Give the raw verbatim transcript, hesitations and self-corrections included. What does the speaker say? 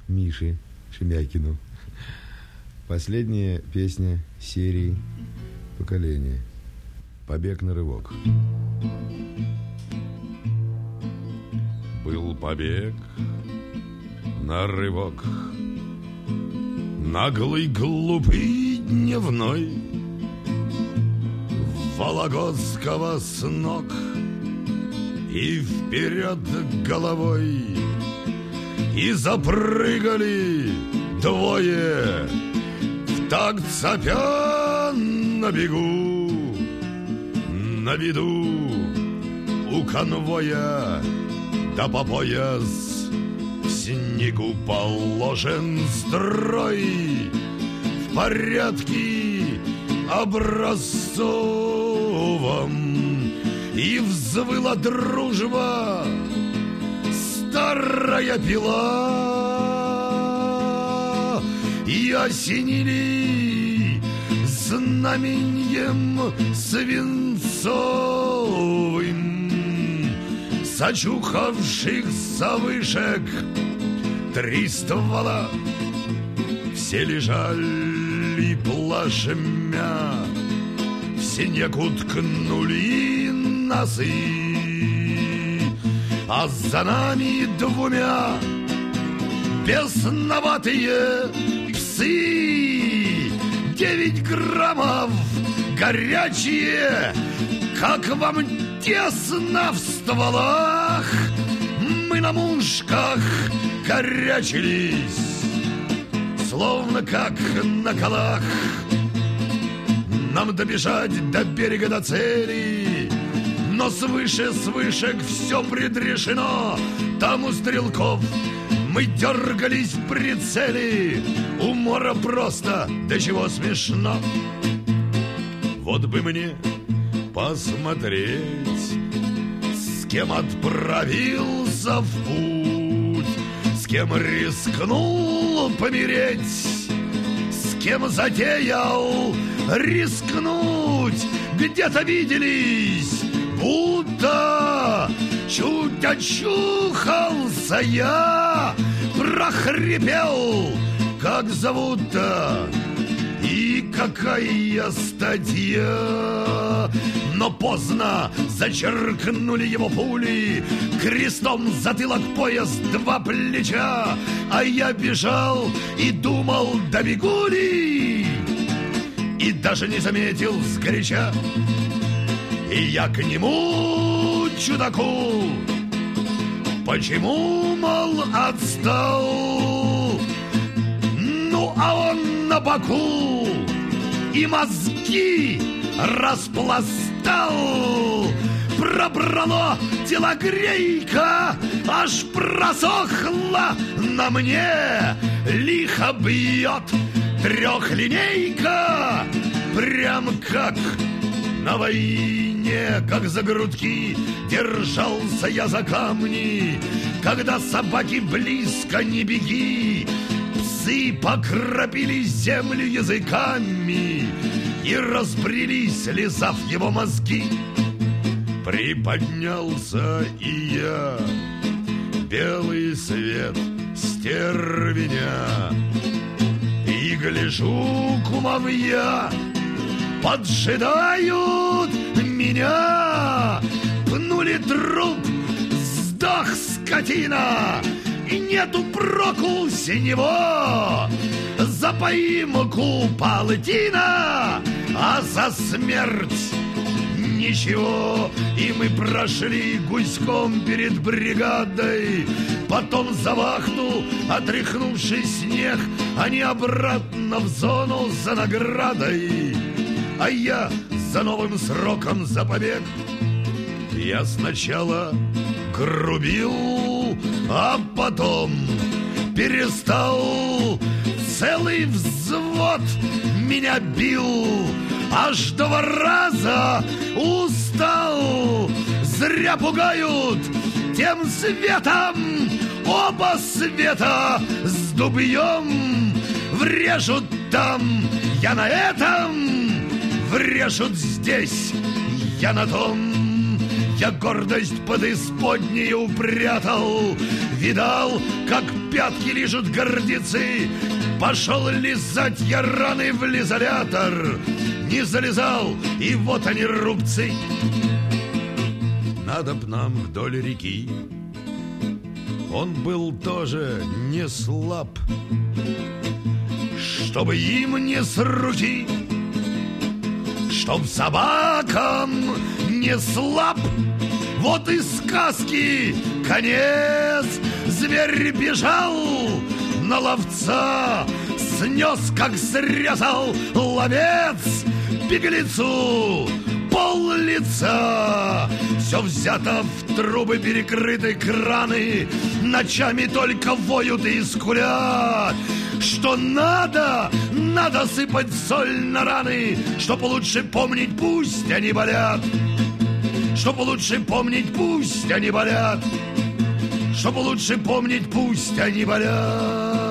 Мише Шемякину. Последняя песня серии «Поколение». Побег на рывок. Был побег на рывок, наглый, глупый, дневной, Вологодского с ног и вперед головой. И запрыгали двое, в такт цапя на бегу. На виду у конвоя, да по пояс в снегу положен строй. В порядке образцовом и взвыла дружба, старая пила, и осенили знаменьем свинцовым зачухавшихся вышек три ствола. Все лежали плашмя, в снег уткнули носы, а за нами двумя бесноватые псы. Девять граммов горячие, как вам тесно в стволах. Мы на мушках горячились, словно как на колах. Нам добежать до берега, до цели, но свыше, с вышек все предрешено. Там у стрелков мы дергались в прицеле. Умора просто, до чего смешно. Вот бы мне посмотреть, с кем отправился в путь, с кем рискнул помереть, с кем затеял рискнуть. Где-то виделись, будто чуть очухался я, прохрипел, как зовут-то и какая статья. Но поздно зачеркнули его пули, крестом затылок, пояс, два плеча. А я бежал и думал, добегу ли, и даже не заметил сгоряча. И я к нему, чудаку, почему, мол, отстал? Ну, а он на боку и мозги распластал. Пробрало телогрейка, аж просохла на мне. Лихо бьет трехлинейка, прям как на войне, как за грудки держался я за камни. Когда собаки близко не беги, псы покропили землю языками и разбрелись, лизав его мозги. Приподнялся и я, белый свет стервеня, и гляжу, кумовья поджидают меня. Пнули труп, сдох скотина, и нету проку с него. За поимку полтина, а за смерть ничего. И мы прошли гуськом перед бригадой, потом за вахту, отряхнувший снег, они обратно в зону за наградой. А я за новым сроком, за побег. Я сначала грубил, а потом перестал. Целый взвод меня бил, аж два раза устал. Зря пугают тем светом, оба света с дубьем. Врежут там, я на этом, врежут здесь, я на том. Я гордость под исподнею упрятал, видал, как пятки лижут гордецы. Пошел лизать я раны в лизолятор, не залезал, и вот они рубцы. Надо б нам вдоль реки. Он был тоже не слаб, чтобы им не с руки, чтоб собакам не слаб. Вот и сказки конец. Зверь бежал на ловца, снес, как срезал ловец беглецу пол лица. Все взято в трубы, перекрыты краны, ночами только воют и скулят. Что надо, надо сыпать соль на раны, чтоб лучше помнить, пусть они болят. Чтоб лучше помнить, пусть они болят. Чтоб лучше помнить, пусть они болят.